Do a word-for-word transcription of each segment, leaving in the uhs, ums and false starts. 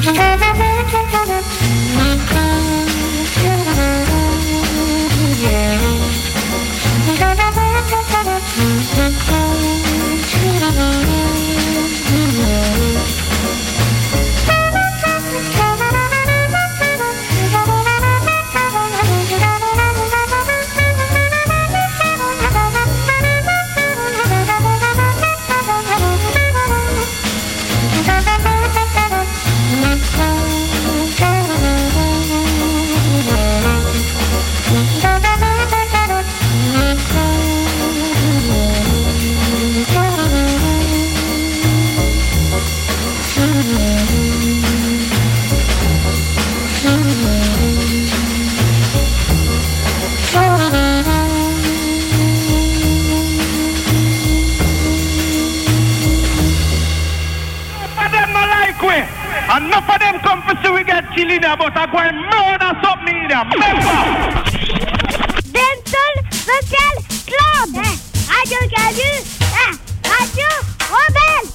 Enough of them come for see we get killing there, but I go and murder something in there. Remember? Dental Vocal Club, Radio Canu, Radio Rebelle.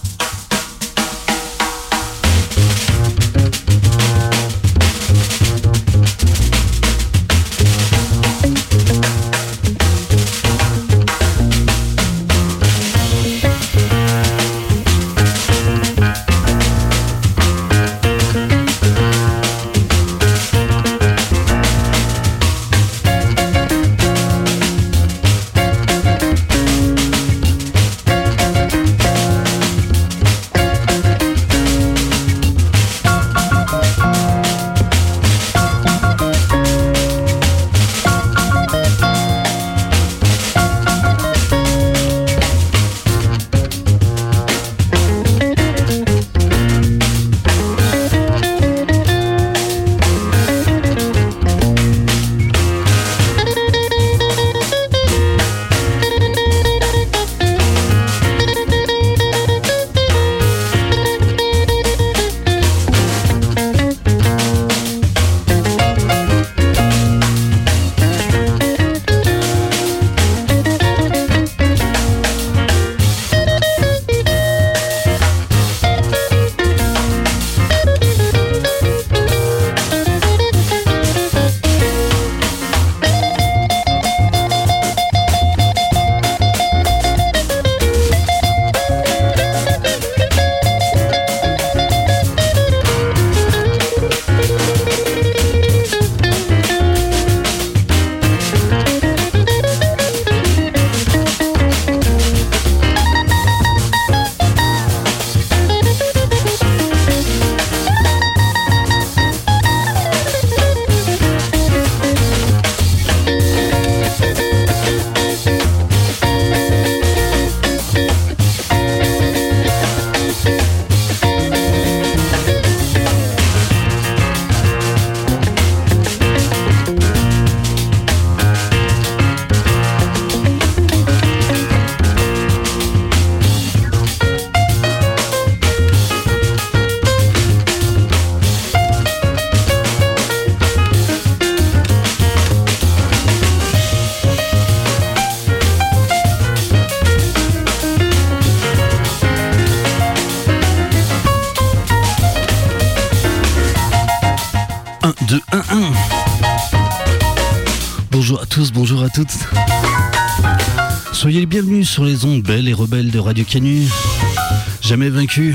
Bonjour à tous, bonjour à toutes. Soyez les bienvenus sur les ondes belles et rebelles de Radio Canu. Jamais vaincu.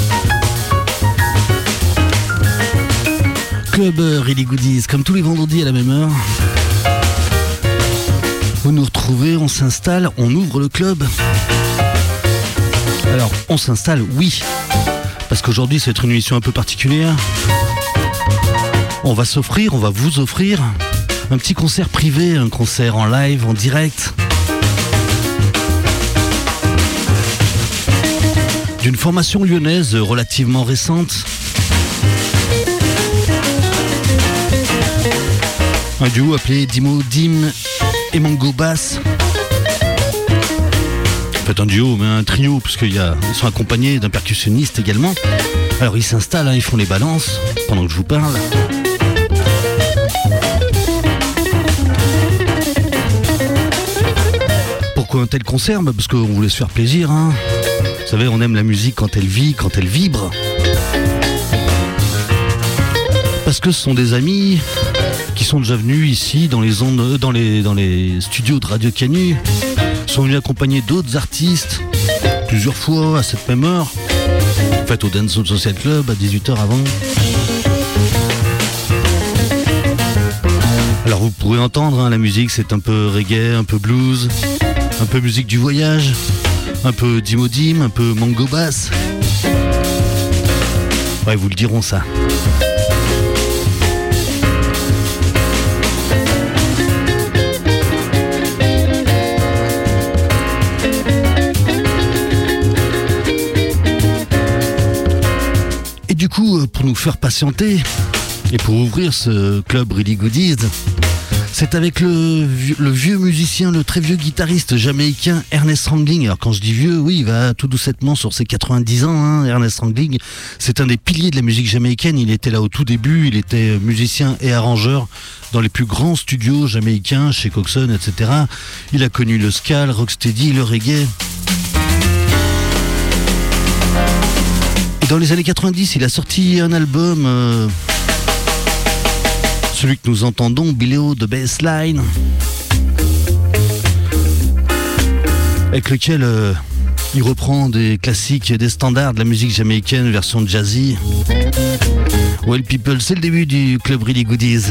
Club Really Goodies, comme tous les vendredis à la même heure. Vous nous retrouvez, on s'installe, on ouvre le club. Alors, on s'installe, oui. Parce qu'aujourd'hui, c'est une émission un peu particulière. On va s'offrir, on va vous offrir un petit concert privé, un concert en live, en direct. D'une formation lyonnaise relativement récente. Un duo appelé Dimo Dim et Mango Bass. En fait un duo, mais un trio, parce qu'ils sont accompagnés d'un percussionniste également. Alors ils s'installent, hein, ils font les balances pendant que je vous parle. Pourquoi un tel concert ? Bah parce qu'on voulait se faire plaisir, hein. Vous savez, on aime la musique quand elle vit, quand elle vibre. parce que ce sont des amis qui sont déjà venus ici dans les ondes, dans les, dans les studios de Radio Canu, sont venus accompagner d'autres artistes plusieurs fois à cette même heure, en fait au Dancehall Social Club à dix-huit heures avant. Alors vous pourrez entendre, hein, la musique c'est un peu reggae, un peu blues, un peu musique du voyage, un peu dimodim, un peu mango bass. Ouais, vous le diront ça. Et du coup, pour nous faire patienter et pour ouvrir ce club Really Goodies, c'est avec le, le vieux musicien, le très vieux guitariste jamaïcain Ernest Rangling. Alors quand je dis vieux, oui, il va tout doucettement sur ses quatre-vingt-dix ans, hein, Ernest Rangling. C'est un des piliers de la musique jamaïcaine. Il était là au tout début, il était musicien et arrangeur dans les plus grands studios jamaïcains, chez Coxon, et cetera. Il a connu le ska, le rocksteady, le reggae. Et dans les années quatre-vingt-dix, il a sorti un album... Euh, celui que nous entendons, Bileo de Bassline, avec lequel euh, il reprend des classiques et des standards de la musique jamaïcaine, version jazzy. Well people, c'est le début du club Really Goodies.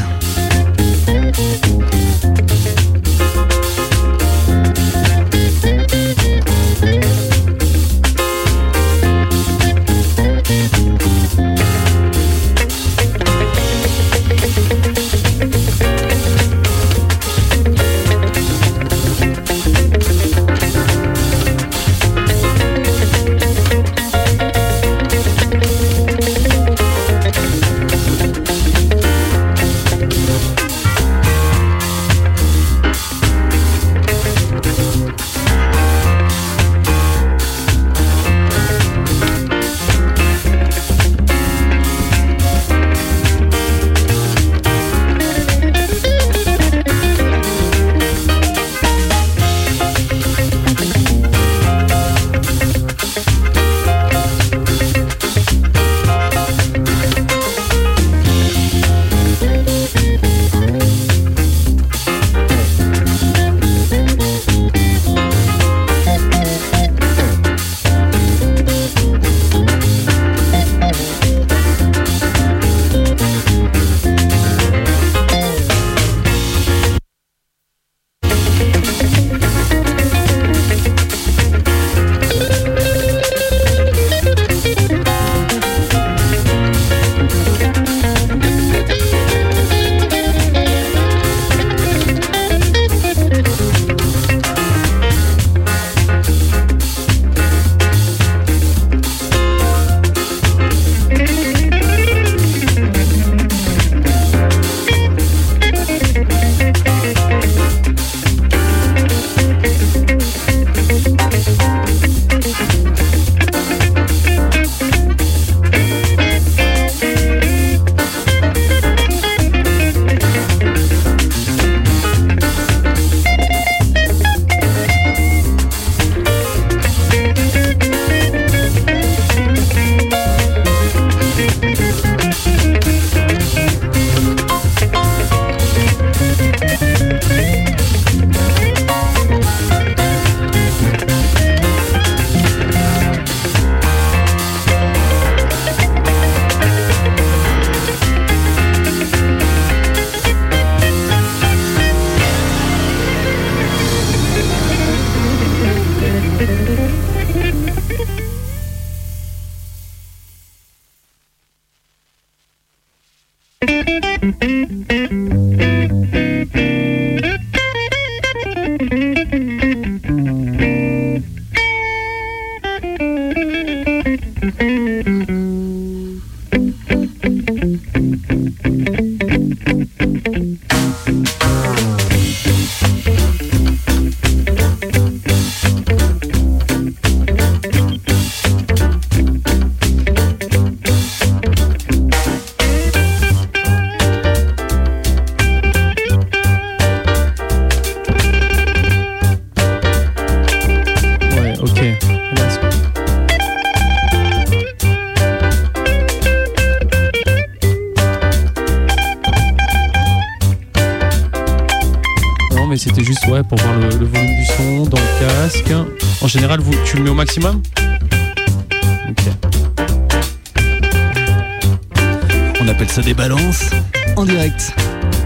ouais, pour voir le, le volume du son dans le casque. En général, vous, tu le mets au maximum ? Ok. On appelle ça des balances en direct.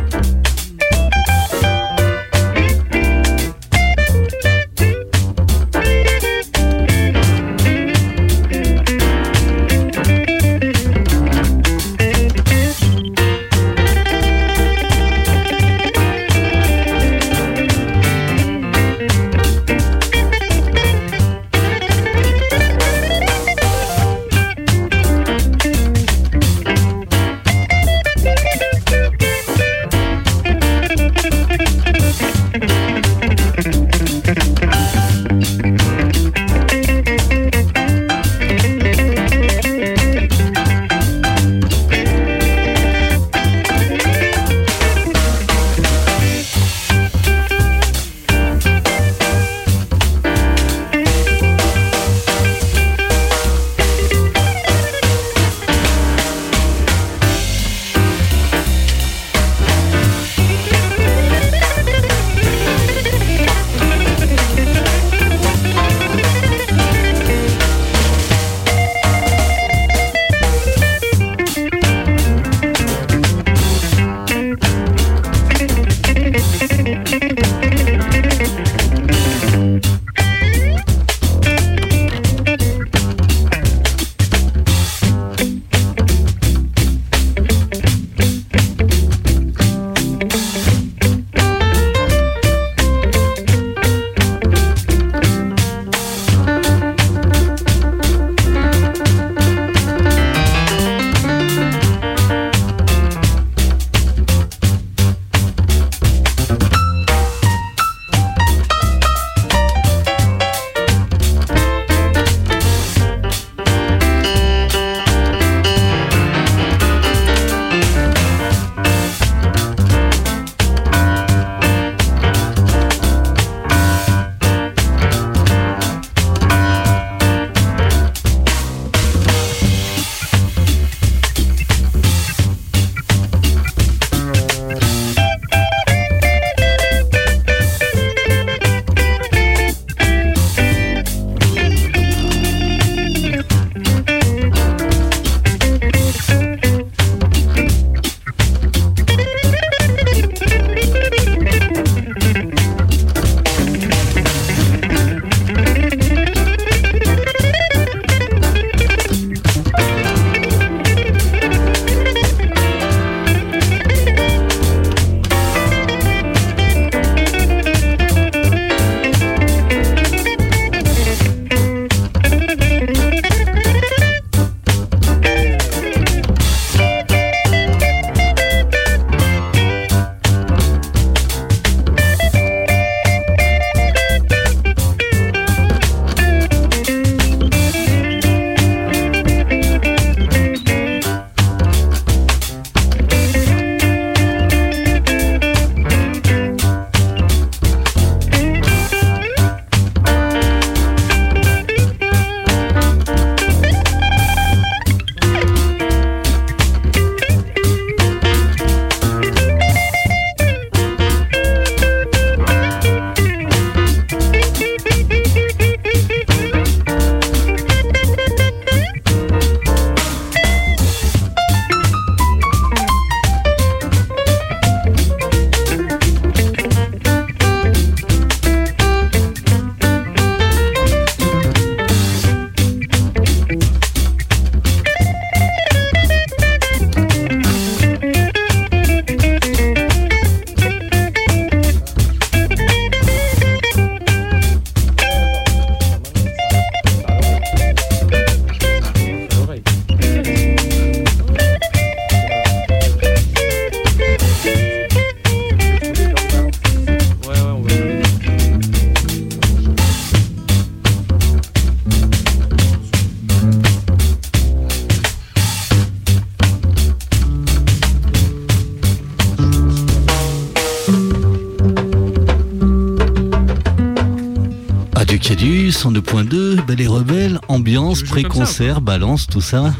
du cent deux point deux, bah les rebelles, ambiance, pré-concert, balance, tout ça.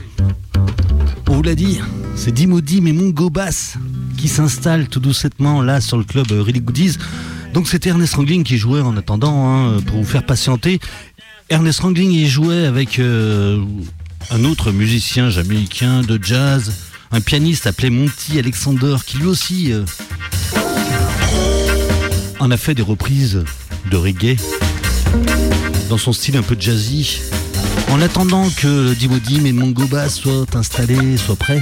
On vous l'a dit, c'est Dimodim et Mungo Bass qui s'installent tout doucement là sur le club Really Goodies. Donc c'était Ernest Rangling qui jouait en attendant, hein, pour vous faire patienter. Ernest Rangling, il jouait avec euh, un autre musicien jamaïcain de jazz, un pianiste appelé Monty Alexander, qui lui aussi euh, en a fait des reprises de reggae dans son style un peu jazzy. En attendant que Dimo Dim et Mongo Bass soient installés, soient prêts.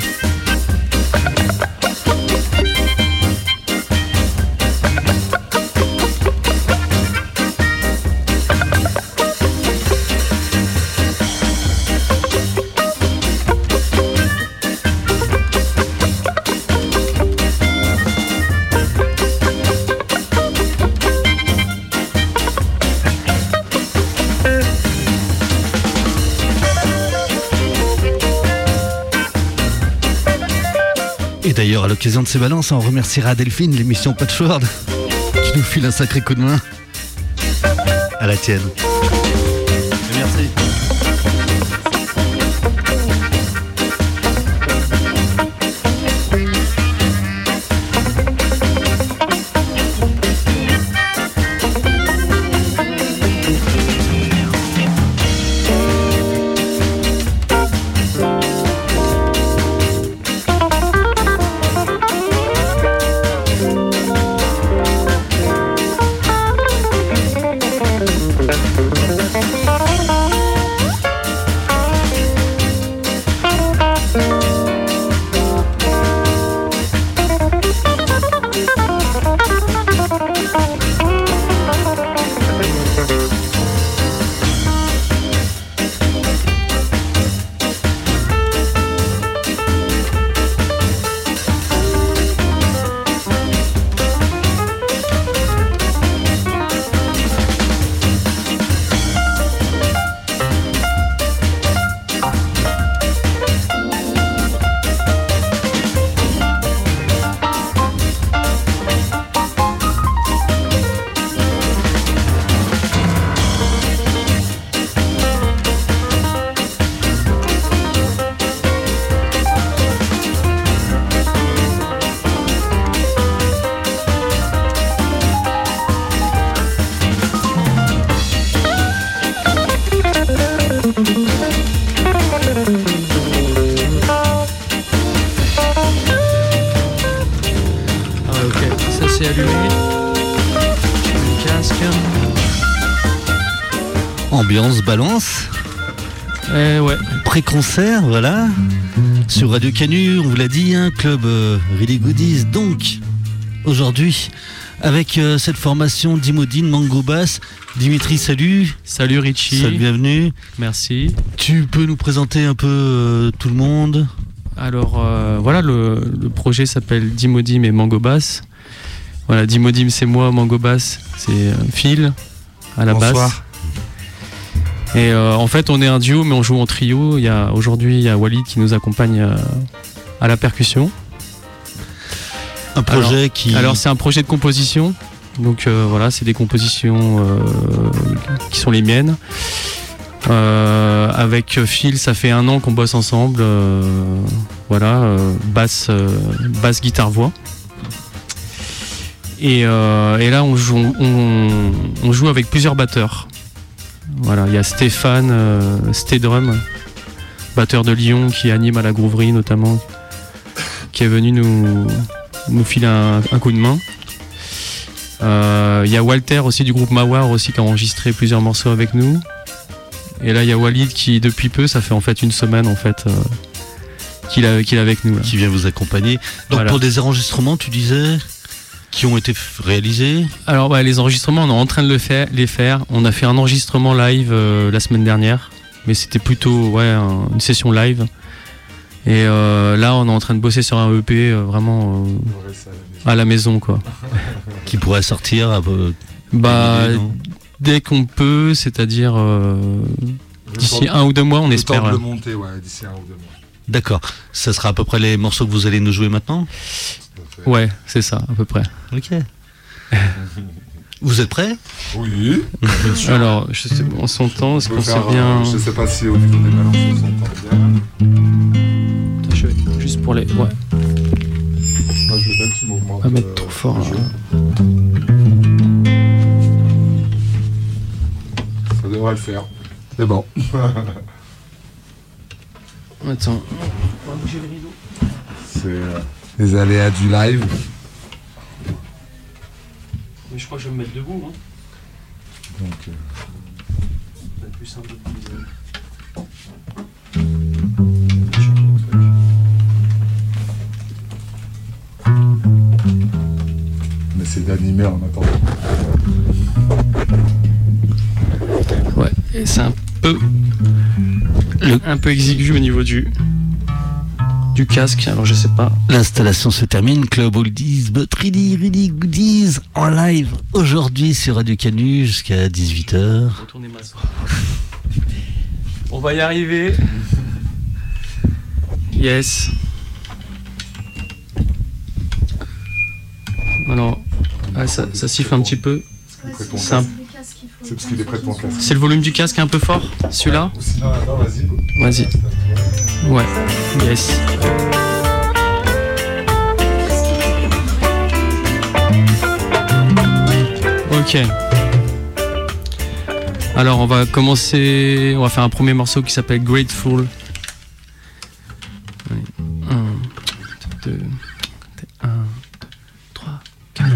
Et d'ailleurs, à l'occasion de ces balances, on remerciera Delphine, l'émission Patchworld, qui nous file un sacré coup de main. À la tienne. Et merci. c'est allumé. Le casque. Ambiance balance. Eh ouais. Pré-concert, voilà. Sur Radio Canu, on vous l'a dit, un club euh, Really Goodies. Donc, aujourd'hui, avec euh, cette formation Dimo Dim, Mongo Bass. Dimitri, salut. Salut Richie. Salut, bienvenue. Merci. Tu peux nous présenter un peu euh, tout le monde? Alors euh, voilà, le, le projet s'appelle Dimo Dim et Mongo Bass. Voilà, Dimo Dim c'est moi, Mongo Bass c'est euh, Phil à la Bonsoir. basse. Et euh, en fait on est un duo mais on joue en trio. Il y a, aujourd'hui il y a Walid qui nous accompagne euh, à la percussion. Un projet alors, qui... Alors c'est un projet de composition. Donc euh, voilà, c'est des compositions euh, qui sont les miennes. Euh, avec Phil, ça fait un an qu'on bosse ensemble. Euh, voilà, euh, basse, euh, basse, guitare, voix. Et, euh, et là, on joue, on, on joue avec plusieurs batteurs. Voilà, il y a Stéphane, euh, Stédrum, batteur de Lyon, qui anime à la Grooverie notamment, qui est venu nous, nous filer un, un coup de main. Il euh, y a Walter aussi du groupe Mawar aussi qui a enregistré plusieurs morceaux avec nous. Et là il y a Walid qui depuis peu, ça fait en fait une semaine en fait euh, qu'il est qu'il est avec nous là. Qui vient vous accompagner. Donc voilà. Pour des enregistrements, tu disais, qui ont été f- réalisés. Alors bah, les enregistrements on est en train de le faire, les faire. On a fait un enregistrement live euh, la semaine dernière, mais c'était plutôt ouais un, une session live. Et euh, là on est en train de bosser sur un E P euh, vraiment euh, à la maison quoi. Qui pourrait sortir à peu... Bah idée, dès qu'on peut, c'est-à-dire euh, d'ici temps- un ou deux mois, on le espère. temps de là. le monter, ouais, d'ici un ou deux mois. D'accord. Ça sera à peu près les morceaux que vous allez nous jouer maintenant. Ouais, c'est ça, à peu près. Ok. Vous êtes prêts? Oui. Alors, je sais, on s'entend, est-ce On peut qu'on faire, sait bien. euh, je sais pas si au niveau des balances on s'entend bien. Attends, je vais- juste pour les. Ouais. Moi, je vais mettre Tu m'augmentes. Pas mettre euh, trop fort le là. jeu. Ça devrait le faire. C'est bon. Attends. On va bouger le rideau. C'est euh, les aléas du live. Mais je crois que je vais me mettre debout. Hein. Donc, euh, C'est plus simple de bouger. on essaie d'animer en attendant. Ouais, et c'est un peu le, un peu exigu au niveau du du casque, alors je sais pas. L'installation se termine. Club Oldies, but really, really goodies en live aujourd'hui sur Radio Canu jusqu'à dix-huit heures. Retournez m'asseoir. On va y arriver. Yes. Alors, ah, ça, ça siffle un petit peu. C'est un- C'est parce qu'il est près de ton casque. C'est le volume du casque un peu fort, celui-là. Ou sinon, attends, vas-y. Vas-y. Ouais. Yes. Ok. Alors on va commencer, on va faire un premier morceau qui s'appelle Grateful. Ouais. Un, deux, un, trois, quatre.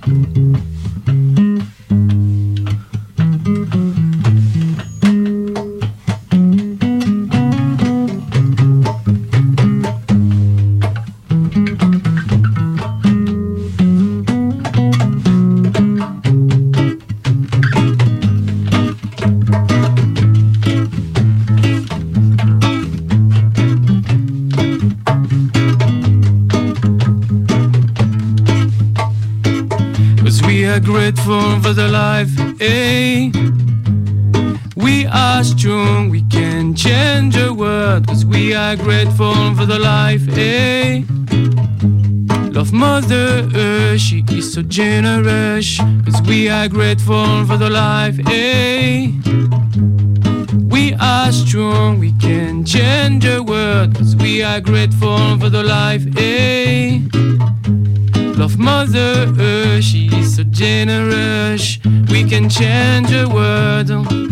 Grateful for the life, eh? We are strong, we can change the world, cause we are grateful for the life, eh? Love Mother Earth, she is so generous, cause we are grateful for the life, eh? We are strong, we can change the world, cause we are grateful for the life, eh? Love Mother Earth, she is so generous, we can change the world.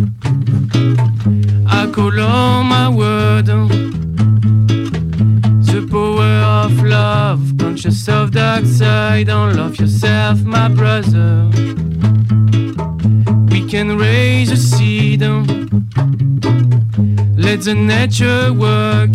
I call on my word. The power of love, conscious of dark side, don't love yourself, my brother. We can raise a seed, let the nature work.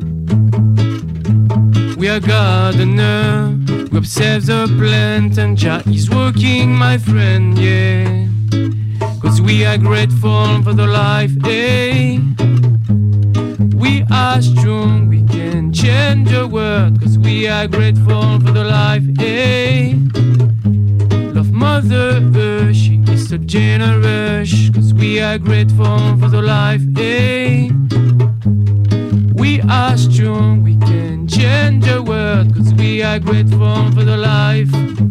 We are gardener, we observe the plant and Jah is working, my friend, yeah. Cause we are grateful for the life, eh? We are strong, we can change the world, cause we are grateful for the life, eh? Love Mother Earth, she is so generous, cause we are grateful for the life, eh? We are strong, we can change the world, cause we are grateful for the life.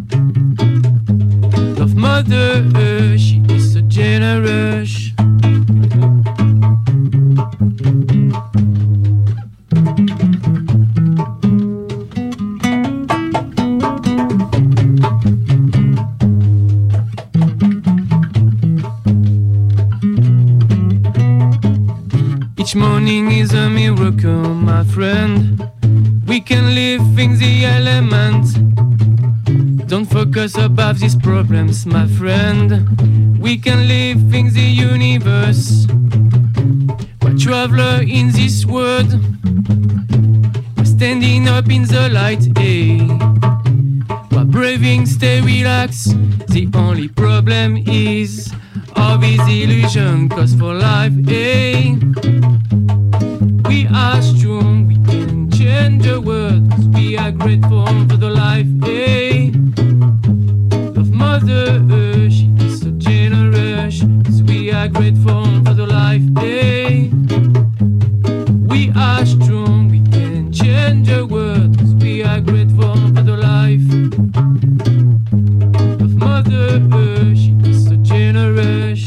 Love Mother Earth, she is so generous. Each morning is a miracle, my friend. We can live in the element. Don't focus above these problems, my friend. We can live in the universe. We're traveler in this world. We're standing up in the light, eh? We're breathing, stay relaxed. The only problem is all this illusion, cause for life, eh? We are strong, we can change the world, cause we are grateful for the life, eh? Love Mother Earth, she is so generous, cause we are grateful for the life, eh? We are strong, we can change the world, cause we are grateful for the life. Love Mother Earth, she is so generous.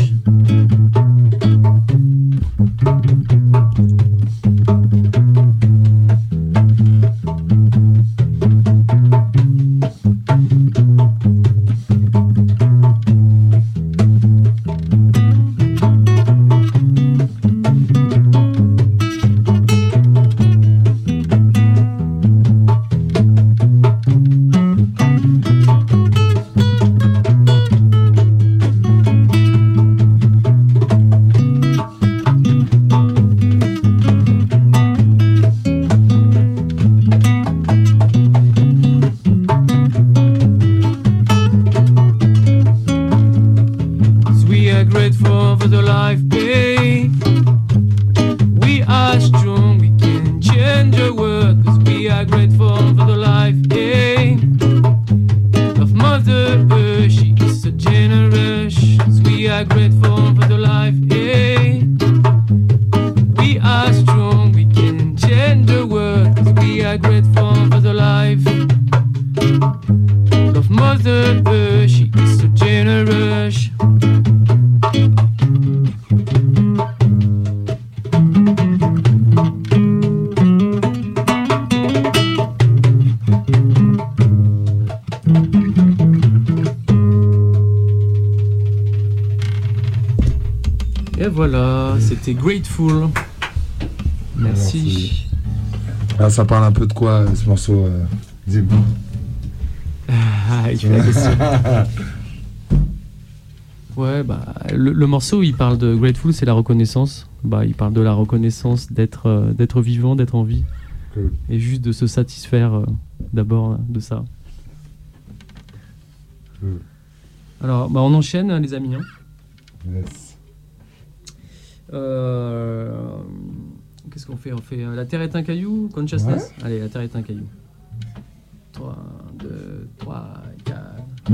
voilà, c'était Grateful. Merci. Ah, ça parle un peu de quoi ce morceau euh, Dim? Ah, il fait la question. Ouais, bah, le, le morceau, il parle de Grateful, c'est la reconnaissance. Bah, il parle de la reconnaissance d'être euh, d'être vivant, d'être en vie. Cool. Et juste de se satisfaire euh, d'abord euh, de ça. Cool. Alors, bah, on enchaîne, les amis. Hein. Yes. Euh, Qu'est-ce qu'on fait? On fait euh, La Terre est un caillou, Consciousness. Ouais. Allez, La Terre est un caillou. trois, deux, trois, quatre.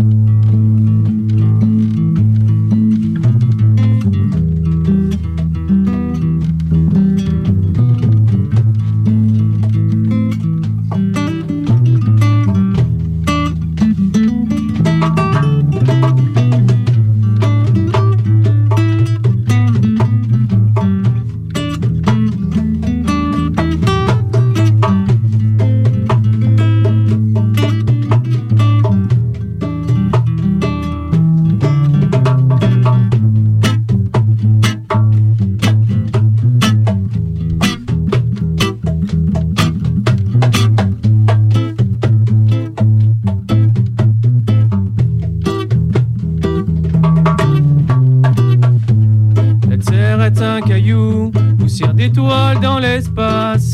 D'étoiles dans l'espace,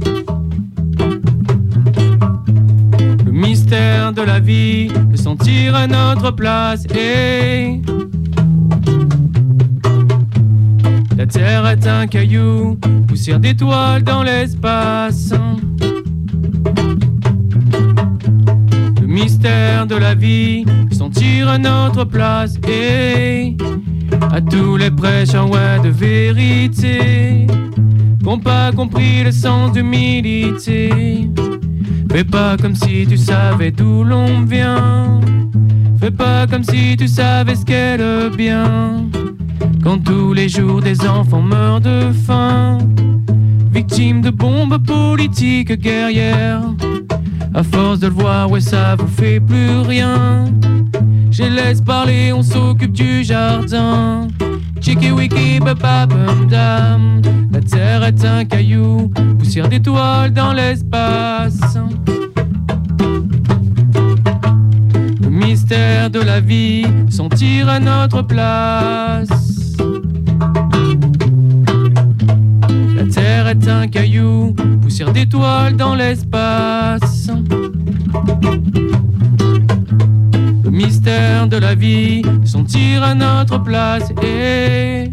le mystère de la vie, de sentir à notre place. Et la terre est un caillou, poussière d'étoiles dans l'espace. Le mystère de la vie, de sentir à notre place. Et à tous les prêcheurs ouais, de vérité n'ont pas compris le sens d'humilité. Fais pas comme si tu savais d'où l'on vient. Fais pas comme si tu savais ce qu'est le bien. Quand tous les jours des enfants meurent de faim, victimes de bombes politiques guerrières. À force de le voir, ouais ça vous fait plus rien. Je laisse parler, on s'occupe du jardin. Chiki wiki bababam dam. La terre est un caillou, poussière d'étoiles dans l'espace. Le mystère de la vie, sentir à notre place. La terre est un caillou, poussière d'étoiles dans l'espace. Le mystère de la vie, sentir à notre place. Et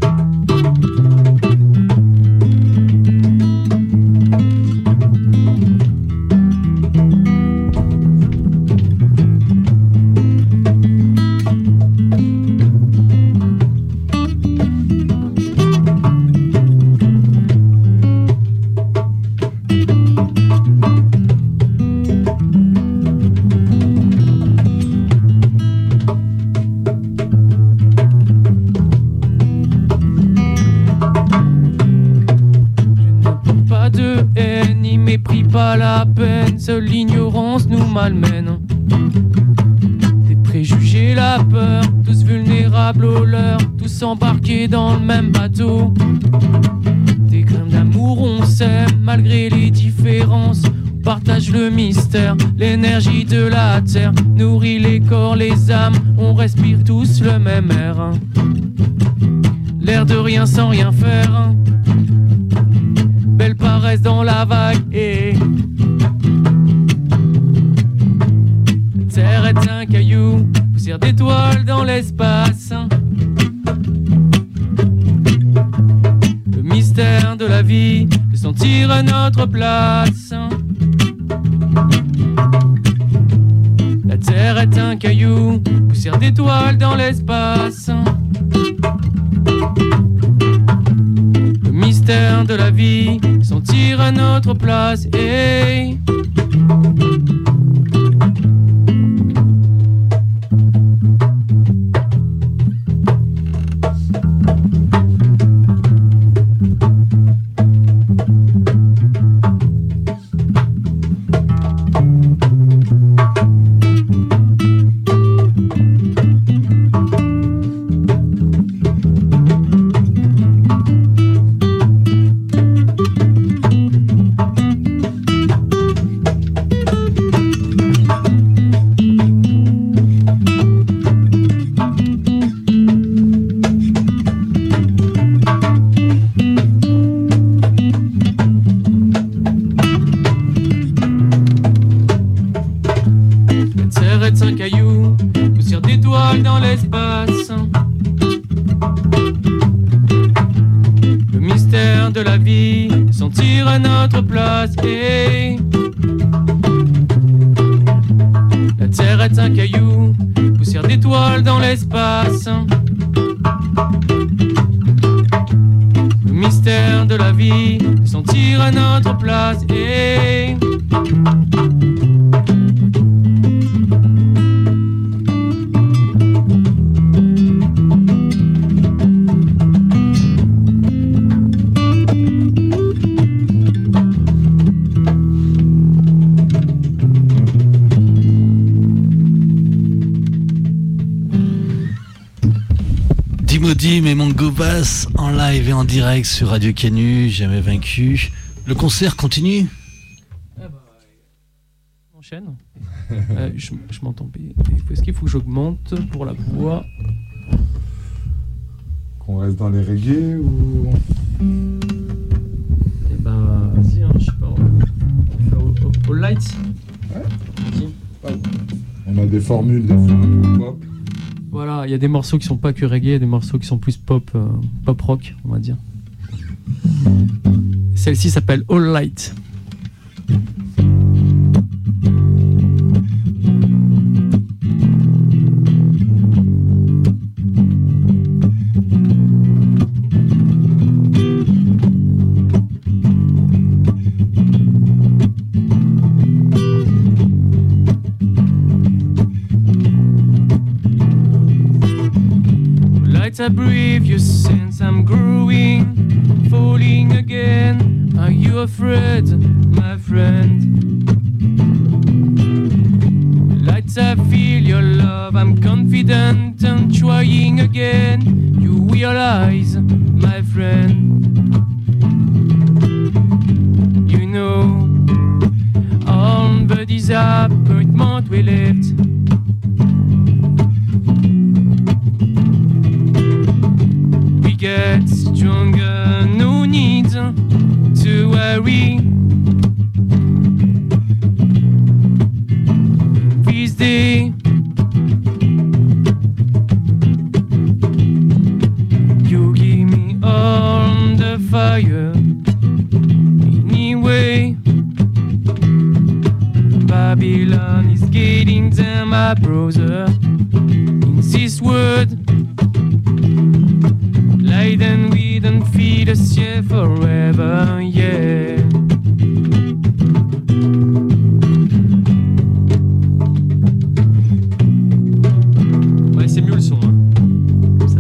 la peine, seule l'ignorance nous malmène. Des préjugés, la peur, tous vulnérables aux leurs, tous embarqués dans le même bateau. Des grains d'amour on s'aime malgré les différences. On partage le mystère, l'énergie de la terre nourrit les corps, les âmes, on respire tous le même air. L'air de rien sans rien faire. Belle paresse dans la vague et la terre est un caillou, poussière d'étoiles dans l'espace. Le mystère de la vie, de sentir à notre place. La terre est un caillou, poussière d'étoiles dans l'espace. Le mystère de la vie, sentir à notre place. Et à notre place. Hey. La terre est un caillou, poussière d'étoiles dans l'espace. Le mystère de la vie, sentir à notre place. Hey. Dim et Mango Bass en live et en direct sur Radio Canu, jamais vaincu. Le concert continue. Ah bah, on enchaîne. euh, je je m'entends. Est-ce qu'il faut que j'augmente pour la voix? Qu'on reste dans les reggae ou... Eh ben, vas-y, hein, je sais pas. On va faire All, all Light. Ouais. Vas-y. On a des formules, des formules pop. Voilà, il y a des morceaux qui sont pas que reggae, des morceaux qui sont plus pop, euh, pop rock, on va dire. Celle-ci s'appelle All Light. I breathe you since I'm growing, falling again. Are you afraid, my friend? Lights, I feel your love, I'm confident and trying again. You realize, my friend, you know all the disappointment we left. Get stronger, no need to worry. This day, you give me all the fire. Anyway, Babylon is getting them, my brother. In this world, light and we don't feed us here forever, yeah. Ouais, c'est mieux le son, hein. Ça.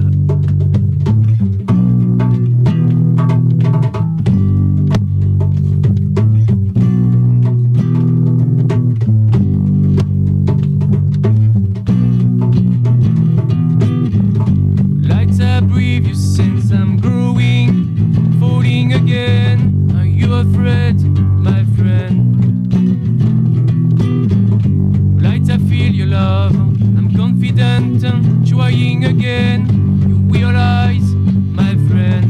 Lights I breathe you since I'm growing, falling again. Are you afraid, my friend? Lights I feel your love, I'm confident, trying again. You realize, my friend,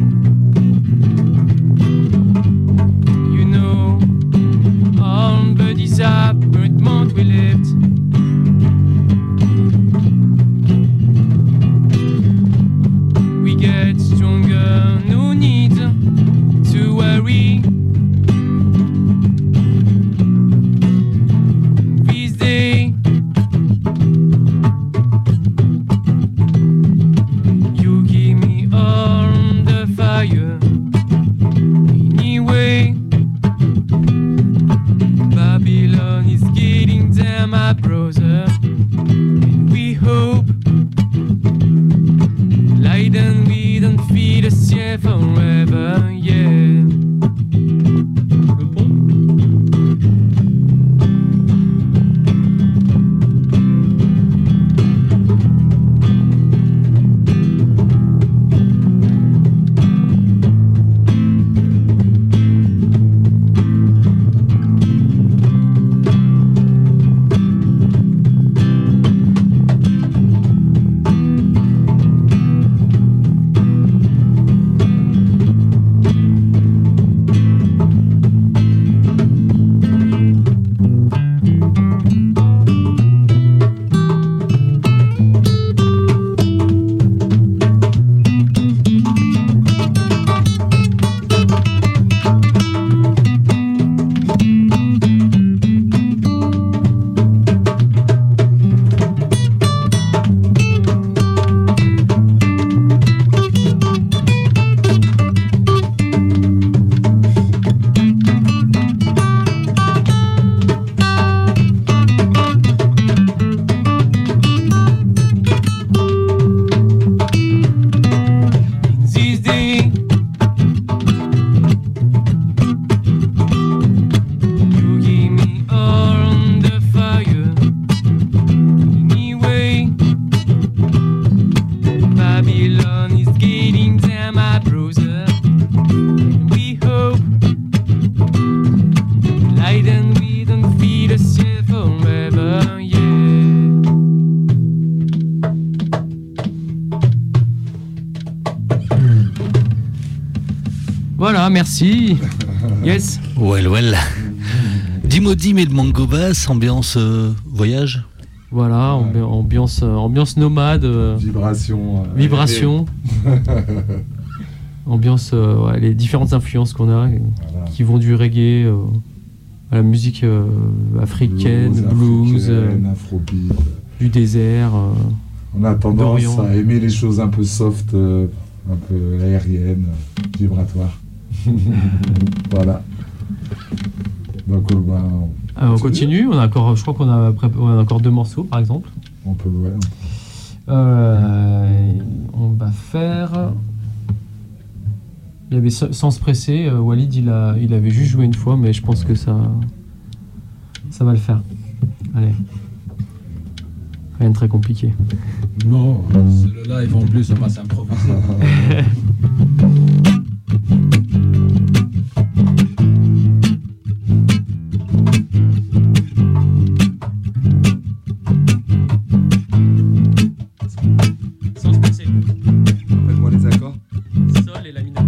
you know all the disappointment we left. We get stronger, no need to worry. This day, you give me all the fire. Anyway, Babylon is getting there, my brother. And we hope light and we don't feed us here forever, yeah. Voilà, merci. Yes. Well, well. Dimodim et le Mango Bass, ambiance euh, voyage. Voilà, ambi- ambiance, euh, ambiance nomade. euh, Vibration. euh, Vibration. Ambiance, euh, ouais, les différentes influences qu'on a, euh, Voilà. qui vont du reggae euh, à la musique euh, africaine, blues, euh, africaine, afrobeat. du désert. euh. On a tendance d'Orient. à aimer les choses un peu soft, euh, un peu aériennes, euh, vibratoires. Voilà. Donc, euh, bah, on, Ah, on continue, on a encore, je crois qu'on a, prép- on a encore deux morceaux par exemple. on peut, ouais, on- Euh, on va faire. Il y avait Sans Sans se presser, euh, Walid il, a, il avait juste joué une fois, mais je pense que ça, ça va le faire. Allez. Rien de très compliqué. Non, c'est le live en plus, ça va s'improviser. Sans se presser. Faites-moi les accords. Sol et la mineur.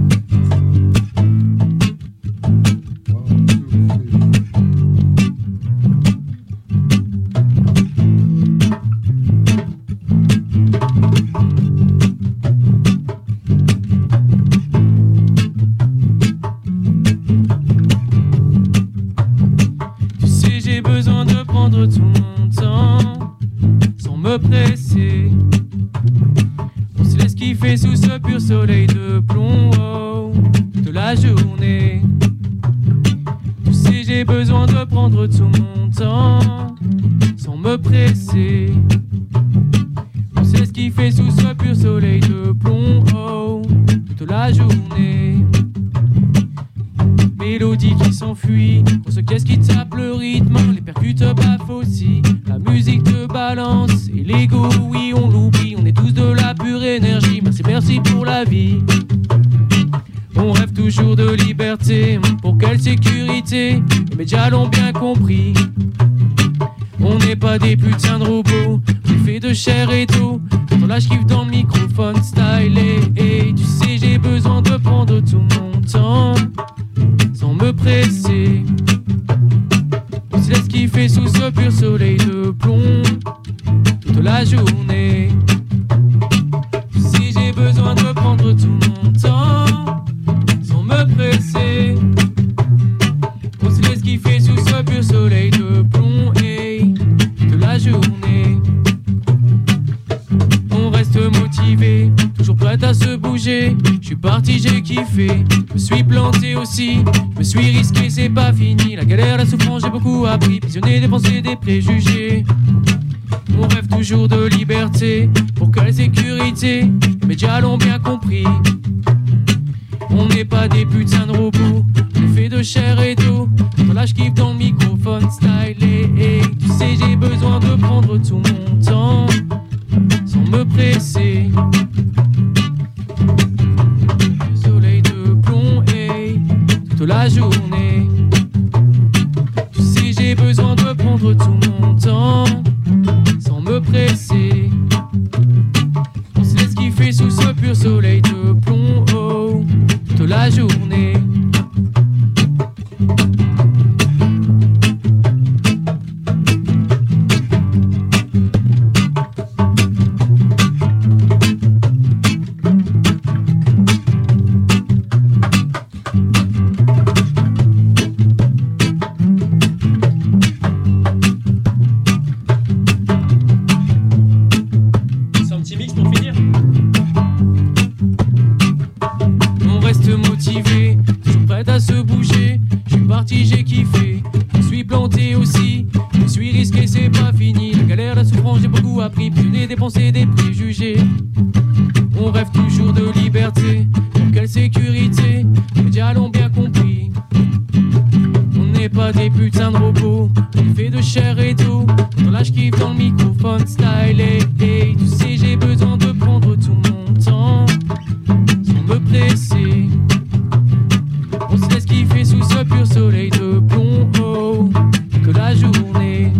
Tu sais, j'ai besoin de prendre tout mon temps sans me presser. On se laisse kiffer sous ce pur soleil de plomb oh, de la journée. Tu sais, j'ai besoin de prendre tout mon temps sans me presser. On se laisse kiffer sous ce pur soleil de plomb oh, toute la journée. Mélodie qui s'enfuit, grosse caisse qui tape le rythme, les percus te baffent aussi, la musique te balance, et l'ego, oui on l'oublie, on est tous de la pure énergie, merci merci pour la vie. On rêve toujours de liberté, pour quelle sécurité, les médias l'ont bien compris. On n'est pas des putains de robots, on est fait de chair et d'eau, quand là je kiffe dans le microphone stylé, et tu sais j'ai besoin de prendre tout mon temps sans me presser. On se laisse kiffer sous ce pur soleil de plomb toute la journée. Si j'ai besoin de prendre tout mon temps sans me presser. On se laisse kiffer sous ce pur soleil de plomb hey, toute la journée. On reste motivé, toujours prêt à se bouger. Je suis parti, j'ai kiffé, je me suis planté aussi, je me suis risqué, c'est pas fini. La galère, la souffrance, j'ai beaucoup appris, prisonnier des pensées, des préjugés. On rêve toujours de liberté, pour quelle sécurité, les médias l'ont bien compris. On n'est pas des putains de robots, on est fait de chair et d'eau. Quand là je kiffe dans le microphone stylé, et tu sais j'ai besoin de prendre tout mon temps sans me presser. Le soleil de plomb hey, toute la journée. Tu sais j'ai besoin de prendre tout mon temps sans me presser. On se laisse kiffer sous ce pur soleil de plomb oh, toute la journée. C'est un petit mix pour finir. On reste motivé, toujours prêt à se bouger. Je suis parti, j'ai kiffé, je me suis planté aussi, je me suis risqué, c'est pas fini. La galère, la souffrance, j'ai beaucoup appris, prisonnier des pensées, des préjugés. On rêve toujours de liberté, pour quelle sécurité, les médias l'ont bien compris. On n'est pas des putains de robots, on est fait de chair et d'eau. Quand là je kiffe dans le microphone stylé, hey, tu sais j'ai besoin de prendre tout mon temps sans me presser. On se laisse kiffer sous ce pur soleil de plomb oh, que la journée.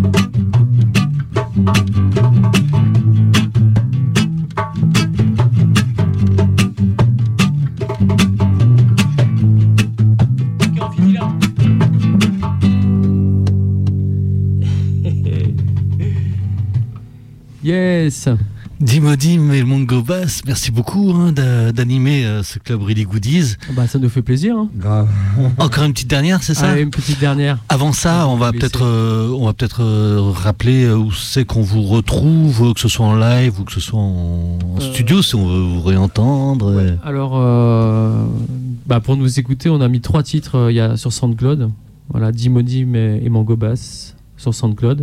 Yes. Dimodim et le Mongo Bass, merci beaucoup hein, d'a- d'animer euh, ce club Really Goodies. Bah, ça nous fait plaisir. Hein. Grave. Encore une petite dernière, c'est ça? Allez, une petite dernière. Avant ça, on va Laissez. peut-être, euh, on va peut-être euh, rappeler euh, où c'est qu'on vous retrouve, que ce soit en live ou que ce soit en, en Euh, studio, si on veut vous réentendre. Ouais. et- Alors, euh, bah, pour nous écouter, on a mis trois titres euh, il y a, sur SoundCloud. Voilà, Dimodim et, et Mango Bass sur SoundCloud.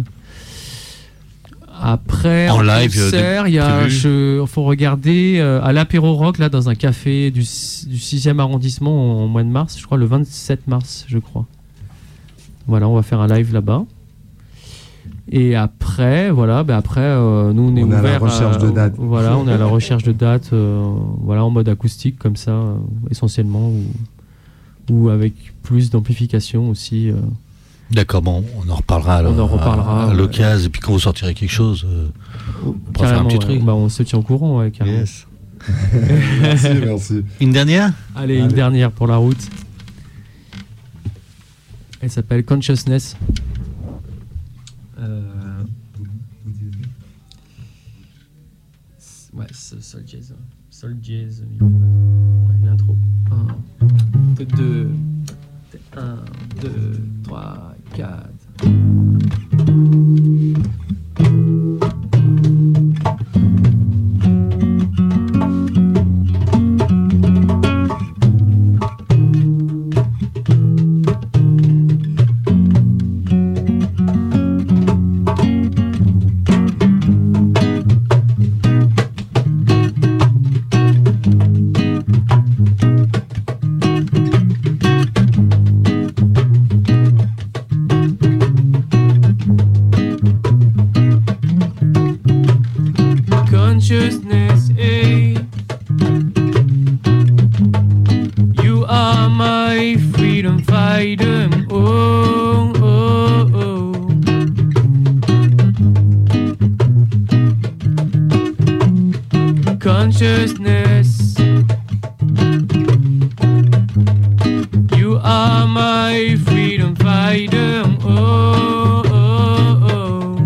Après, En en live, concert, euh, il y a, prévu. je, faut regarder euh, à l'Apéro Rock là dans un café du, du sixième arrondissement en mois de mars, je crois le vingt-sept mars, je crois. Voilà, on va faire un live là-bas. Et après, voilà, ben après, euh, nous on est On est à la ouvert. recherche de dates. Voilà, on est à la recherche de dates, euh, voilà, en mode acoustique comme ça, euh, essentiellement, ou, ou avec plus d'amplification aussi. euh. D'accord, bon, on en reparlera. à On la- en reparlera, à, à ouais. l'occasion, et puis quand vous sortirez quelque chose, euh, on pourra faire un Carrément, petit ouais. truc. Bah, on se tient au courant, ouais, carrément. Yes. Merci, merci. Une dernière? Allez, une Allez. dernière pour la route. Elle s'appelle Consciousness. Euh... Ouais, Soul Soul Jazz. Soul Jazz. Ouais, l'intro. un, deux, un, deux, trois, quatre. Consciousness, eh? You are my freedom fighter. Oh, oh, oh. Consciousness. You are my freedom fighter. Oh, oh, oh.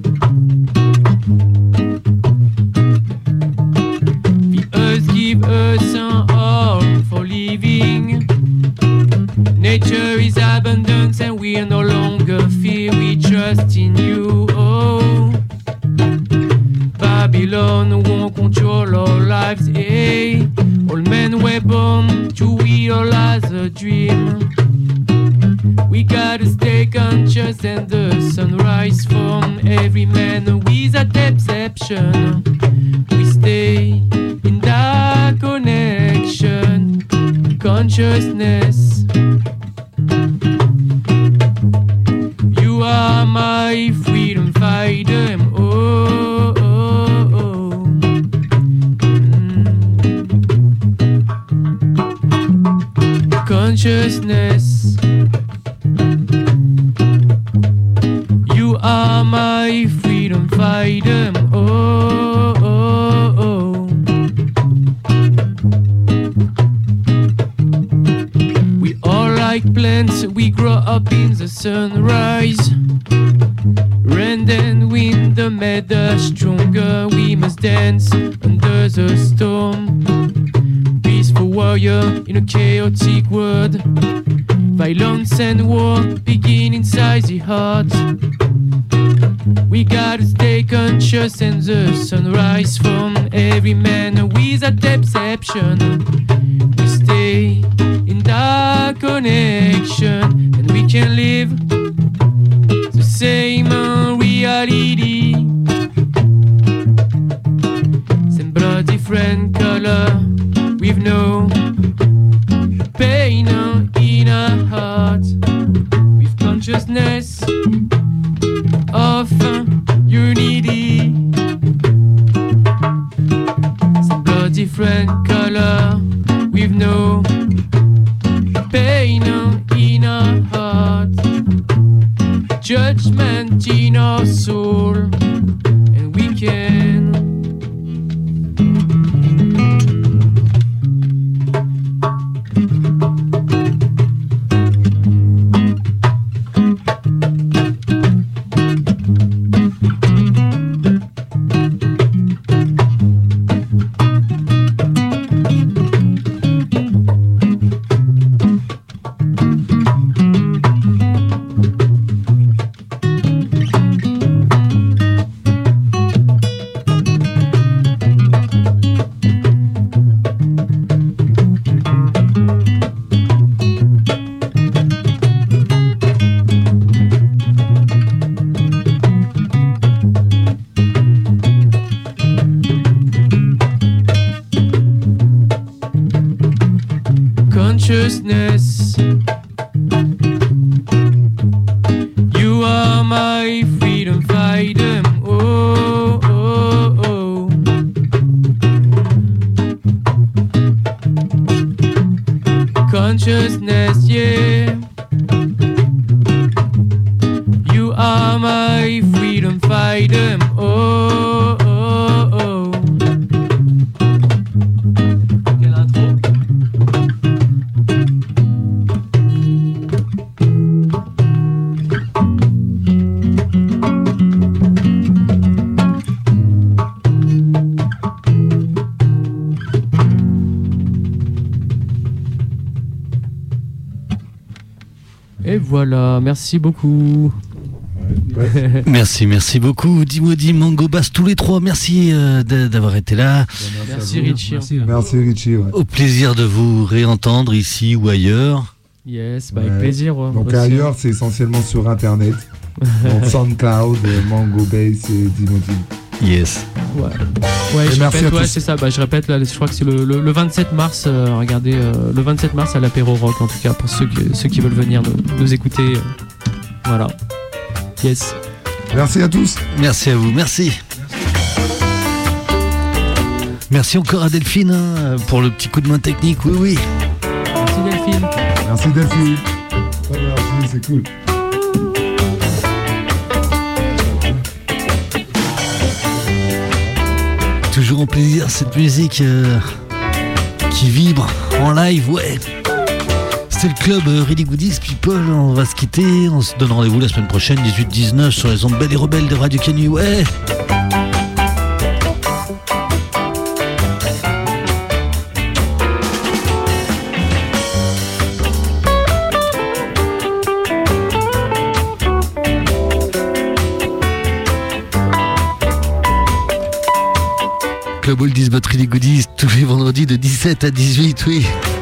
The earth give us an all for living. Nature is abundance and we are no longer fear. We trust in you. Oh, Babylon won't control our lives. Eh? All men were born to wield all as a dream. We gotta stay conscious and the sunrise from every man with a deception. We stay in that connection, consciousness. You are my freedom fighter. Oh, oh, oh. Mm. Consciousness. You are my freedom fighter. Oh, oh, oh. We all like plants, we grow up in the sunrise. Rain and wind made us stronger. We must dance under the storm. Peaceful warrior in a chaotic world. Violence and war begin inside the heart. We gotta stay conscious and the sunrise from every man with a deception. We stay in that connection and we can live the same reality. Same blood, different color, with no pain in our heart. With consciousness of unity. Same blood, different color, with no pain in our heart. Judgment in our soul, and we can consciousness. You are my freedom fighter. Oh, oh, oh. Consciousness, yeah. You are my freedom fighter. Oh, oh, oh. Quelle intro. Et voilà, merci beaucoup. Ouais. Merci, merci beaucoup. Dimodi, Mango Bass, tous les trois. Merci euh, de- d'avoir été là. Merci à vous. Richie. Merci. Merci Richie. Ouais. Au plaisir de vous réentendre ici ou ailleurs. Yes, bah Ouais. avec plaisir. ouais, Donc aussi. ailleurs, c'est essentiellement sur Internet. Donc SoundCloud, Mango Bass et Dimodi. Yes. Ouais, ouais Et je merci répète, à ouais, tous. c'est ça. Bah, je répète, là, je crois que c'est le, le, le vingt-sept mars. euh, regardez, euh, le vingt-sept mars à l'apéro rock, en tout cas, pour ceux, que, ceux qui veulent venir nous, nous écouter. euh, voilà. Yes. Merci à tous. Merci à vous, merci. Merci encore à Delphine hein, pour le petit coup de main technique. Oui, oui. Merci Delphine. Merci Delphine. Oh, merci, c'est cool. Toujours en plaisir cette musique euh, qui vibre en live, ouais. C'était le club euh, Really Goodies People. On va se quitter. On se donne rendez-vous la semaine prochaine, dix-huit dix-neuf, sur les ondes belles et rebelles de Radio Canu, ouais. Club Oldies but Really Goodies tous les vendredis de dix-sept à dix-huit, oui.